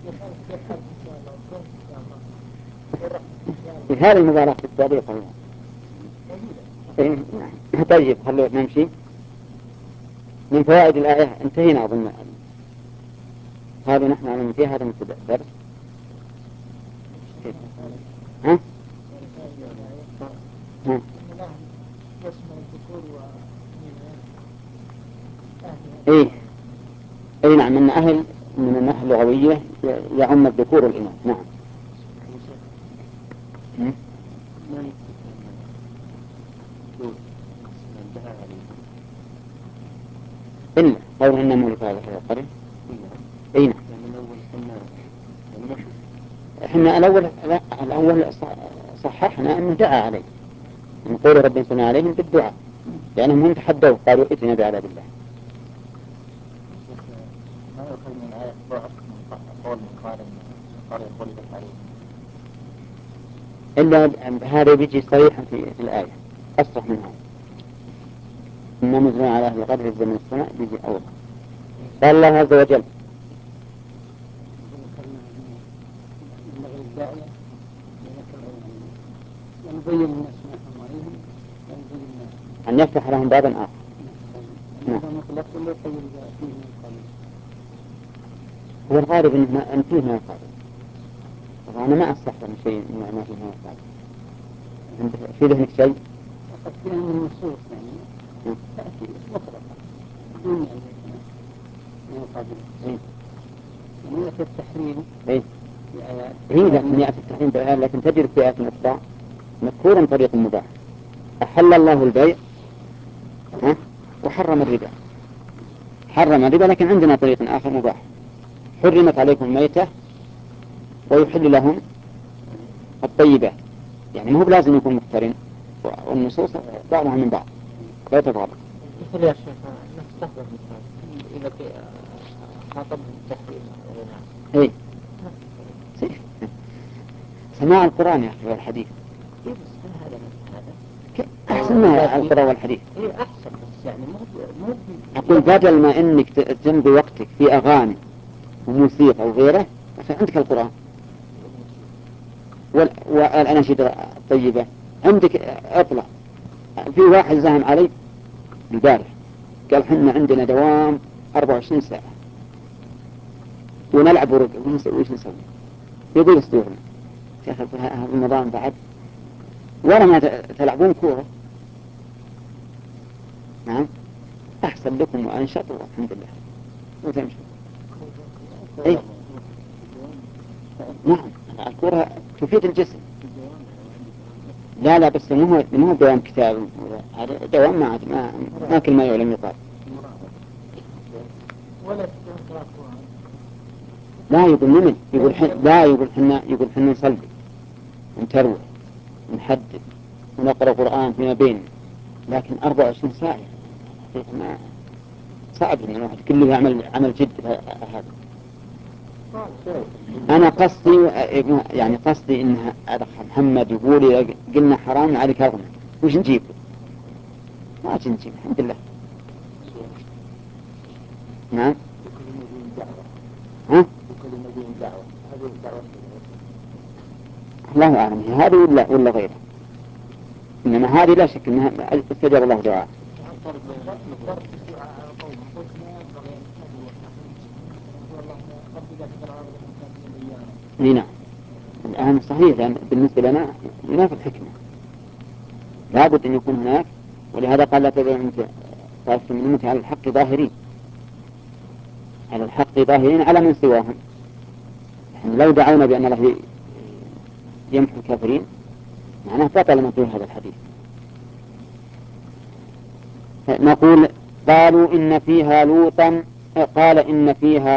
في هذه المباراة السابقة. طيب خلونا نمشي. من فوائد الآية انتهينا أظن. هذا نحن على فيها هذا مبتدأ درس. ها؟ ها؟ إيه أي نعم، من أهل من الناحية اللغوية يعم الذكور والإناث. نعم. إلا قول إنه مولك هذا القرن. أي نعم. إحنا الأول صححنا أنه دعا عليه، نقول رب انصرنا عليهم بالدعاء، لأنهم هم تحدوا قالوا ائتنا بعذاب الله. ما يؤخذ من آية ضعف من قول قال غلبت عليهم، إلا هذا بيجي صريحا في الآية أصرح من هذا. إنما نزلنا على أهل القدر من السماء بيجي أول. قال الله عز وجل أن يفتح لهم بابا آخر. هو الغالب أن فيه ما يقال، وأنا ما أستحضر شيء ما فيه ما يقال. في ذهنك شيء؟ أخذ فيها من النصوص يعني تأتي مطلقة بدون يعني مقابل. نية التحريم هي نية التحريم بالآية، لكن تجد في آية أخرى مذكورا طريق مباح. أحل الله البيع وحرم الربا. حرم الربا لكن عندنا طريق آخر مباح. حرمت عليكم الميتة ويحل لهم الطيبات. يعني مو بلازم يكون مقترن، والنصوص بعضها من بعض لا تتعارض. مثل يا شيخ نستحضر مثال إذا خاطب التحريم أي سماع القرآن يا أخي والحديث. إيه بس هذا أحسن ما القرآن والحديث. إيه أحسن بس يعني مو أقول بدل ما إنك تمضي وقتك في أغاني وموسيقى وغيره عندك القرآن والأناشيد الطيبة عندك. أطلع في واحد زهم علي البارح قال حنا عندنا دوام 24 ساعة ونلعب ورقة وش نسوي؟ يقول استوعنا يا أخي هذا النظام بعد ولا ما تلعبون كورة. نعم أحسن لكم وأنشط والحمد لله وتمشي. إيه؟ نعم الكورة تفيد الجسم. لا بس مو دوام كتاب، هذا دوام ما كل ما يعلم يقال. لا يقول نمل يقول حنا نصلي ونتروح ونحدث ونقرأ قرآن فيما بين، لكن 24 ساعة ما صعب إن الواحد كله يعمل عمل جد هذا. أنا قصدي إن محمد يقول قلنا حرام عليك أغنى وش نجيب؟ ما نجيب الحمد لله. نعم. ها؟ الله أعلم هذه ولا غيره، إنما هذه لا شك إنها استجاب الله دعاء. نعم الآن صحيح، لأن بالنسبة لنا ينافي الحكمة، لابد أن يكون هناك، ولهذا قال لا تدعوا طائفة من أمتي على الحق ظاهرين، على الحق ظاهرين على من سواهم. لو دعونا بأن الله يمحو الكافرين معناه بطل من هذا الحديث. نقول قالوا إن فيها لوطا، قال إن فيها